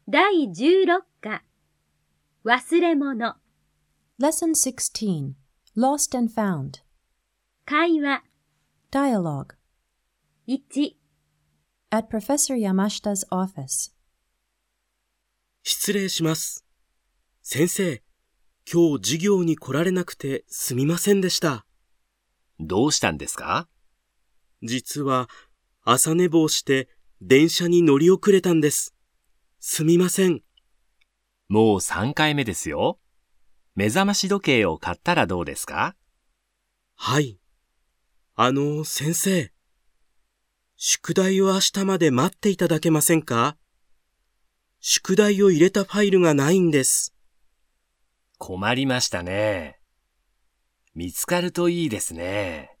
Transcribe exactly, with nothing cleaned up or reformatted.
だいじゅうろっか忘れ物 Lesson sixteen. Lost and Found. 会話 Dialogue. いち At Professor Yamashita's office. 失礼します。先生、今日授業に来られなくてすみませんでした。 どうしたんですか？ 実は朝寝坊して電車に乗り遅れたんです。すみません。 もうさんかいめですよ。目覚まし時計を買ったらどうですか？ はい。あの、先生。宿題を明日まで待っていただけませんか？宿題を入れたファイルがないんです。 困りましたね。見つかるといいですね。